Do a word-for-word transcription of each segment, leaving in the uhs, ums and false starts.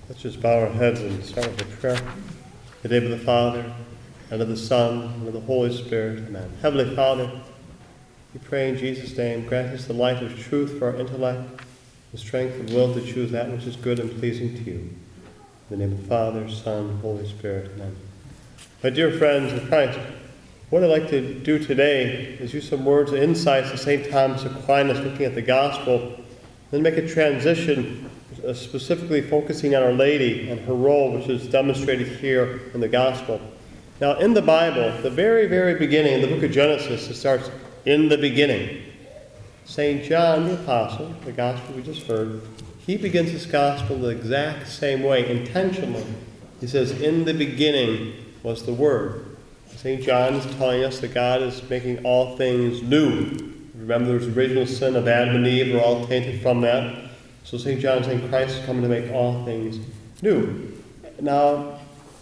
Let's just bow our heads and start with a prayer. In the name of the Father, and of the Son, and of the Holy Spirit. Amen. Heavenly Father, we pray in Jesus' name, grant us the light of truth for our intellect, the strength of will to choose that which is good and pleasing to you. In the name of the Father, Son, and Holy Spirit. Amen. My dear friends in Christ, what I'd like to do today is use some words and insights of Saint Thomas Aquinas looking at the Gospel, then make a transition uh, specifically focusing on Our Lady and her role, which is demonstrated here in the Gospel. Now, in the Bible, the very, very beginning, in the book of Genesis, it starts, in the beginning. Saint John the Apostle, the Gospel we just heard, he begins his Gospel the exact same way, intentionally. He says, in the beginning was the Word. Saint John is telling us that God is making all things new. Remember, there was the original sin of Adam and Eve. We're all tainted from that. So Saint John is saying Christ is coming to make all things new. Now,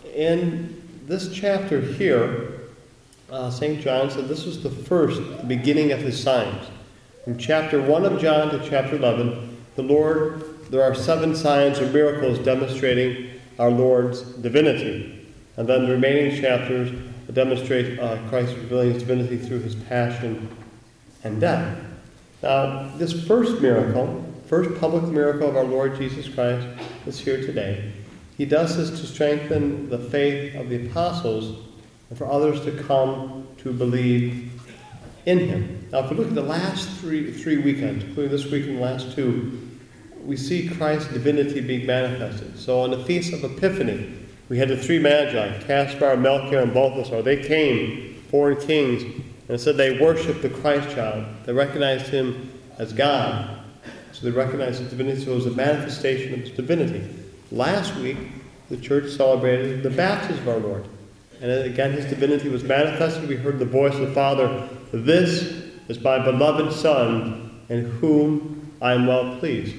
in this chapter here, uh, Saint John said this was the first, the beginning of his signs. From chapter one of John to chapter eleven, the Lord, there are seven signs or miracles demonstrating our Lord's divinity. And then the remaining chapters demonstrate uh, Christ revealing his divinity through his passion and death. Now, this first miracle, first public miracle of our Lord Jesus Christ is here today. He does this to strengthen the faith of the apostles and for others to come to believe in him. Now, if we look at the last three, three weekends, including this week and the last two, we see Christ's divinity being manifested. So on the Feast of Epiphany, we had the three magi, Caspar, Melchior, and Balthasar. They came, foreign kings, and it said they worshipped the Christ child. They recognized him as God. So they recognized his divinity, so it was a manifestation of his divinity. Last week, the church celebrated the baptism of our Lord. And again, his divinity was manifested. We heard the voice of the Father, "This is my beloved Son, in whom I am well pleased."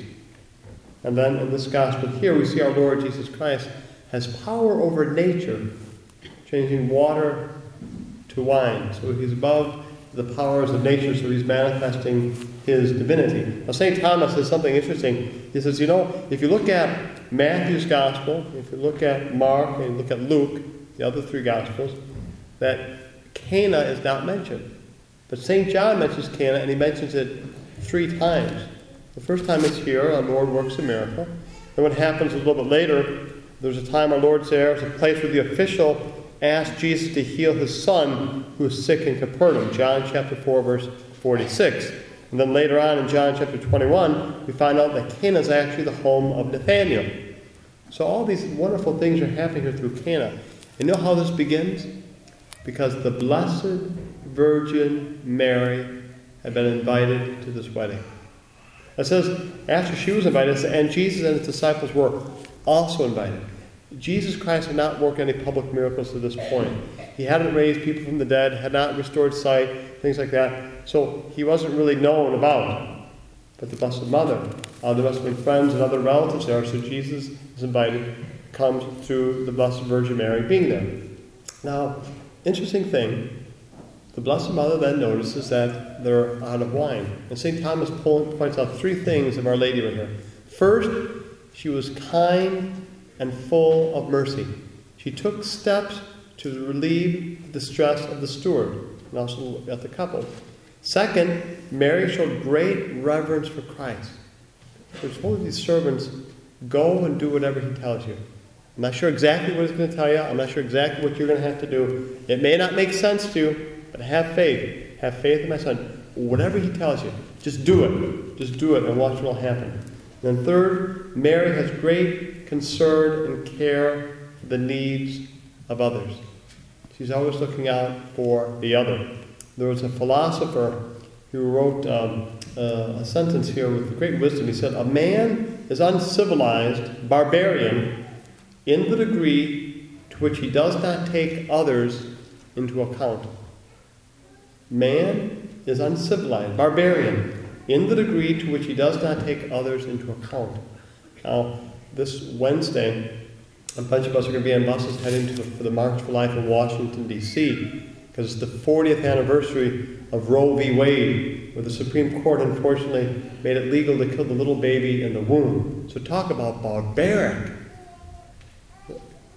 And then in this gospel here, we see our Lord Jesus Christ has power over nature, changing water to wine. So he's above the powers of nature, so he's manifesting his divinity. Now, Saint Thomas says something interesting. He says, you know, if you look at Matthew's Gospel, if you look at Mark, and you look at Luke, the other three Gospels, that Cana is not mentioned. But Saint John mentions Cana, and he mentions it three times. The first time it's here, our Lord works a miracle. Then what happens a little bit later, there's a time our Lord's there. It's a place where the official asked Jesus to heal his son who was sick in Capernaum. John chapter four, verse forty-six. And then later on in John chapter twenty-one, we find out that Cana is actually the home of Nathanael. So all these wonderful things are happening here through Cana. And you know how this begins? Because the Blessed Virgin Mary had been invited to this wedding. It says, after she was invited, and Jesus and his disciples were also invited. Jesus Christ had not worked any public miracles to this point. He hadn't raised people from the dead, had not restored sight, things like that. So he wasn't really known about. But the Blessed Mother, uh, there must have been friends and other relatives there, so Jesus is invited, comes through the Blessed Virgin Mary being there. Now, interesting thing, the Blessed Mother then notices that they're out of wine. And Saint Thomas points out three things of Our Lady right here. First, she was kind and full of mercy. She took steps to relieve the distress of the steward and also at the couple. Second, Mary showed great reverence for Christ. She told these servants, go and do whatever he tells you. I'm not sure exactly what he's going to tell you. I'm not sure exactly what you're going to have to do. It may not make sense to you, but have faith. Have faith in my son. Whatever he tells you, just do it. Just do it and watch what will happen. And then third, Mary has great concern and care for the needs of others. She's always looking out for the other. There was a philosopher who wrote um, uh, a sentence here with great wisdom. He said, a man is uncivilized, barbarian, in the degree to which he does not take others into account. Man is uncivilized, barbarian, in the degree to which he does not take others into account. Now, this Wednesday, a bunch of us are going to be on buses heading to the, for the March for Life in Washington, D C, because it's the fortieth anniversary of Roe v. Wade, where the Supreme Court unfortunately made it legal to kill the little baby in the womb. So talk about barbaric.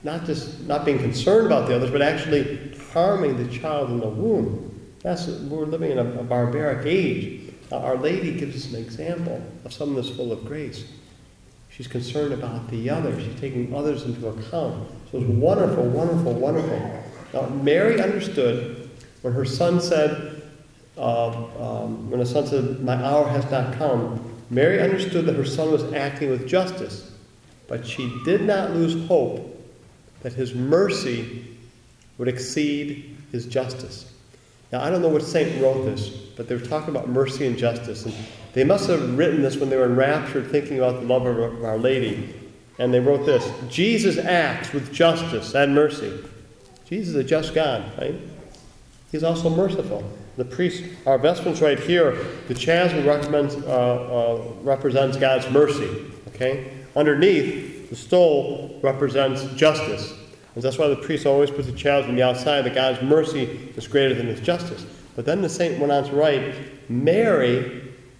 not just not being concerned about the others, but actually harming the child in the womb. That's, we're living in a, a barbaric age. Uh, Our Lady gives us an example of someone that's full of grace. She's concerned about the others. She's taking others into account. So it's wonderful, wonderful, wonderful. Now, Mary understood when her son said, uh, um, when the son said, my hour has not come, Mary understood that her son was acting with justice, but she did not lose hope that his mercy would exceed his justice. Now, I don't know what saint wrote this, but they were talking about mercy and justice. And they must have written this when they were enraptured, thinking about the love of Our Lady. And they wrote this: Jesus acts with justice and mercy. Jesus is a just God, right? He's also merciful. The priest, our vestments right here, the chasm represents, uh, uh, represents God's mercy. Okay? Underneath, the stole represents justice. And that's why the priest always puts the chasm on the outside, that God's mercy is greater than his justice. But then the saint went on to write, Mary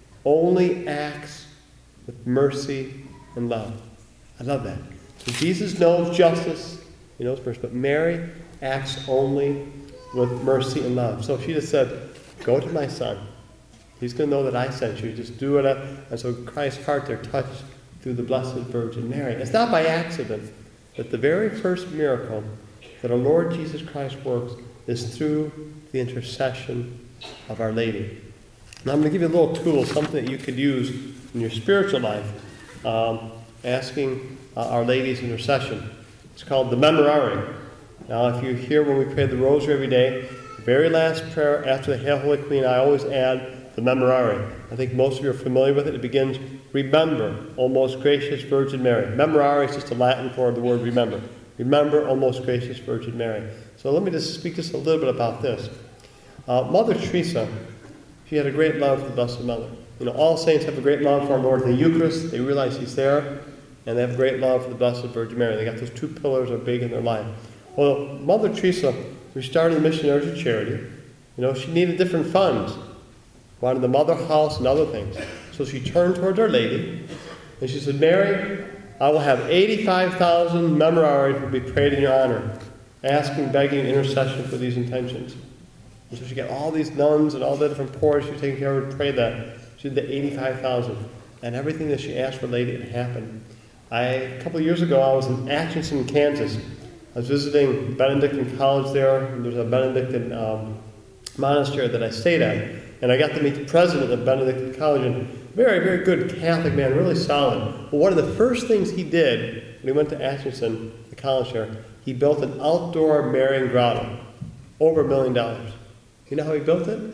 only acts with mercy and love. I love that. So Jesus knows justice, he knows mercy, but Mary acts only with mercy and love. So if she just said, go to my son, he's going to know that I sent you. Just do it. And so Christ's heart there touched through the Blessed Virgin Mary. It's not by accident that the very first miracle that our Lord Jesus Christ works is through the intercession of Our Lady. Now I'm going to give you a little tool, something that you could use in your spiritual life, um, asking uh, Our Lady's intercession. It's called the Memorare. Now if you hear when we pray the Rosary every day, the very last prayer after the Hail Holy Queen, I always add the Memorare. I think most of you are familiar with it. It begins, remember, O most gracious Virgin Mary. Memorare is just a Latin for the word remember. Remember, O most gracious Virgin Mary. So let me just speak just a little bit about this. Uh, Mother Teresa, she had a great love for the Blessed Mother. You know, all saints have a great love for our Lord in the Eucharist. They realize he's there, and they have a great love for the Blessed Virgin Mary. They got those two pillars are big in their life. Well, Mother Teresa, who started the Missionaries of Charity, you know, she needed different funds. Wanted the Mother House and other things. So she turned towards Our Lady, and she said, Mary, I will have eighty-five thousand Memoraries will be prayed in your honor, asking, begging, intercession for these intentions. And so she got all these nuns and all the different poor she was taking care of to pray that. She did the eighty-five thousand. And everything that she asked for Lady, it happened. I, a couple of years ago, I was in Atchison, Kansas. I was visiting Benedictine College there, and there's a Benedictine um, monastery that I stayed at. And I got to meet the president of Benedictine College, and very, very good Catholic man, really solid. But one of the first things he did when he went to Atchison, the college there, he built an outdoor Marian grotto, over a million dollars. You know how he built it?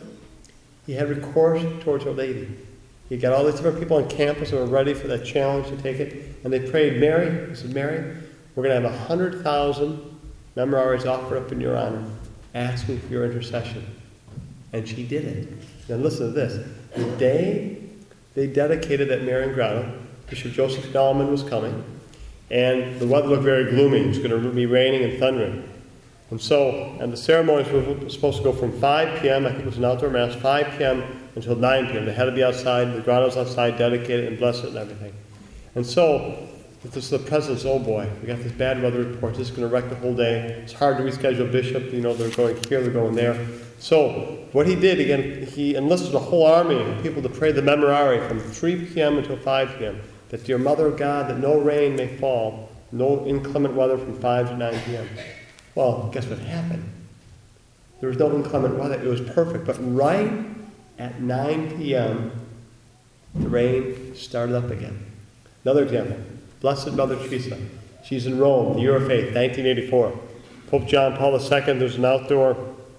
He had recourse towards Our Lady. He got all these different people on campus who were ready for that challenge to take it, and they prayed, Mary, he said, Mary, we're going to have a hundred thousand Memoraries offered up in your honor, asking for your intercession. And she did it. Now listen to this. The day they dedicated that Marian grotto, Bishop Joseph Dahlman was coming, and the weather looked very gloomy. It was going to be raining and thundering. And so, and the ceremonies were supposed to go from five p.m., I think it was an outdoor mass, five p.m. until nine p.m. They had to be outside, the grotto's outside, dedicated and blessed and everything. And so, this is the president's, oh boy, we got this bad weather report, this is going to wreck the whole day. It's hard to reschedule Bishop, you know, they're going here, they're going there. So, what he did, again, he enlisted a whole army of people to pray the Memorare from three p.m. until five p.m. That dear Mother of God, that no rain may fall, no inclement weather from five to nine p.m. Well, guess what happened? There was no inclement weather, it was perfect. But right at nine p.m., the rain started up again. Another example, Blessed Mother Teresa. She's in Rome, the year of faith, nineteen eighty-four. Pope John Paul the Second, there's an outdoor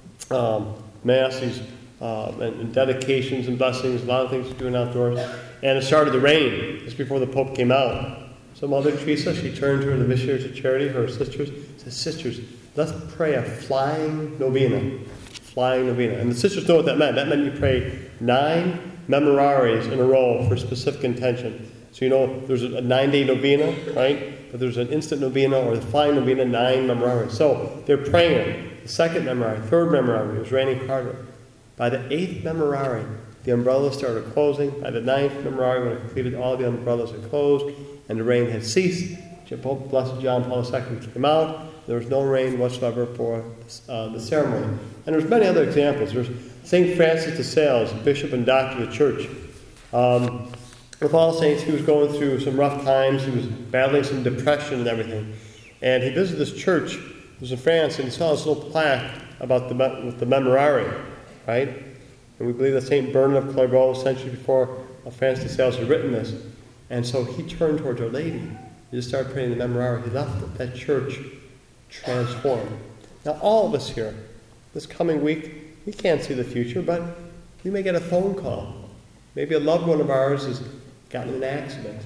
um, mass, these, uh, and, and dedications and blessings, a lot of things to do outdoors. And it started to rain just before the Pope came out. So Mother Teresa, she turned to her, the Missionaries of Charity, her sisters, said, sisters, let's pray a flying novena. Flying novena. And the sisters know what that meant. That meant you pray nine Memoraries in a row for a specific intention. So you know there's a nine-day novena, right? But there's an instant novena or the flying novena, nine Memoraries. So they're praying it. The second Memorare, third Memorare, it was raining harder. By the eighth Memorare, the umbrellas started closing. By the ninth Memorare, when it completed, all the umbrellas had closed, and the rain had ceased. Pope Blessed John Paul the Second came out. There was no rain whatsoever for uh, the ceremony. And there's many other examples. There's Saint Francis de Sales, bishop and doctor of the church. Um, with all saints, he was going through some rough times. He was battling some depression and everything. And he visited this church. He was in France, and he saw this little plaque about the, with the Memorare, right? And we believe that Saint Bernard of Clairvaux, a century before Francis de Sales, had written this. And so he turned towards Our Lady. He just started praying the Memorare. He left that church transformed. Now, all of us here, this coming week, we can't see the future, but we may get a phone call. Maybe a loved one of ours has gotten in an accident.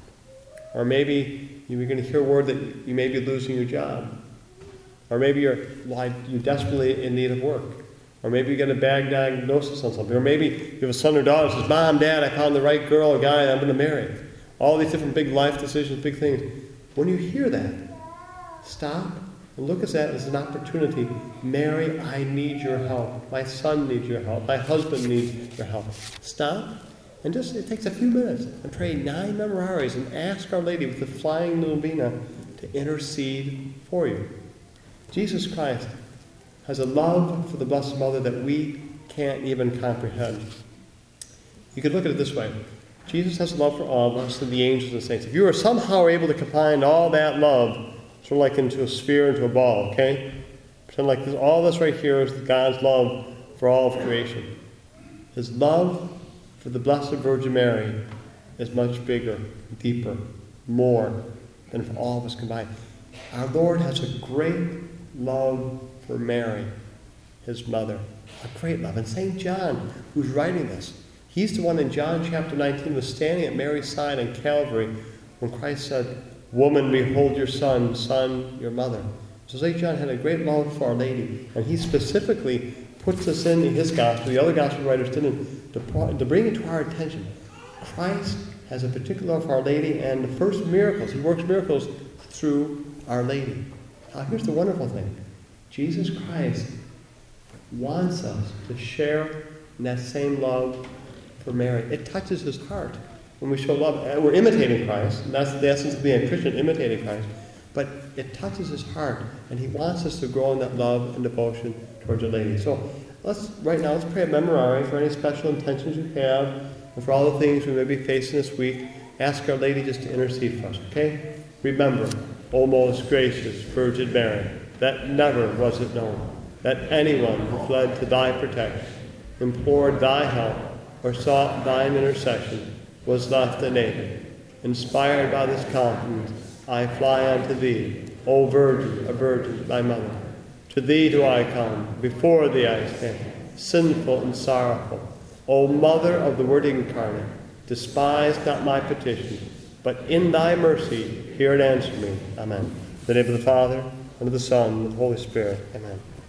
Or maybe you're going to hear word that you may be losing your job. Or maybe you're, you're desperately in need of work. Or maybe you get a bad diagnosis on something. Or maybe you have a son or daughter who says, Mom, Dad, I found the right girl or guy I'm going to marry. All these different big life decisions, big things. When you hear that, stop and look at that as an opportunity. Mary, I need your help. My son needs your help. My husband needs your help. Stop and just, it takes a few minutes, and pray nine Memoraries and ask Our Lady with the flying novena to intercede for you. Jesus Christ has a love for the Blessed Mother that we can't even comprehend. You could look at it this way. Jesus has a love for all of us and the angels and saints. If you are somehow able to combine all that love, sort of like into a sphere, into a ball, okay? Pretend like this, all this right here is God's love for all of creation. His love for the Blessed Virgin Mary is much bigger, deeper, more than for all of us combined. Our Lord has a great love for Mary, his mother. A great love. And Saint John, who's writing this, he's the one in John chapter nineteen was standing at Mary's side on Calvary when Christ said, Woman, behold your son, son, your mother. So Saint John had a great love for Our Lady, and he specifically puts this in his gospel. The other gospel writers didn't, to, to bring it to our attention. Christ has a particular love for Our Lady, and the first miracles, he works miracles through Our Lady. Now here's the wonderful thing. Jesus Christ wants us to share in that same love for Mary. It touches his heart when we show love. And we're imitating Christ. And that's the essence of being a Christian, imitating Christ. But it touches his heart, and he wants us to grow in that love and devotion towards Our Lady. So let's, right now, let's pray a Memorare for any special intentions you have, and for all the things we may be facing this week. Ask Our Lady just to intercede for us, okay? Remember, O most gracious Virgin Mary, that never was it known that anyone who fled to thy protection, implored thy help, or sought thine intercession, was left unaided. Inspired by this confidence, I fly unto thee, O Virgin, a Virgin, thy mother. To thee do I come, before thee I stand, sinful and sorrowful. O Mother of the Word incarnate, despise not my petition, but in thy mercy hear and answer me. Amen. In the name of the Father, and of the Son, and of the Holy Spirit. Amen.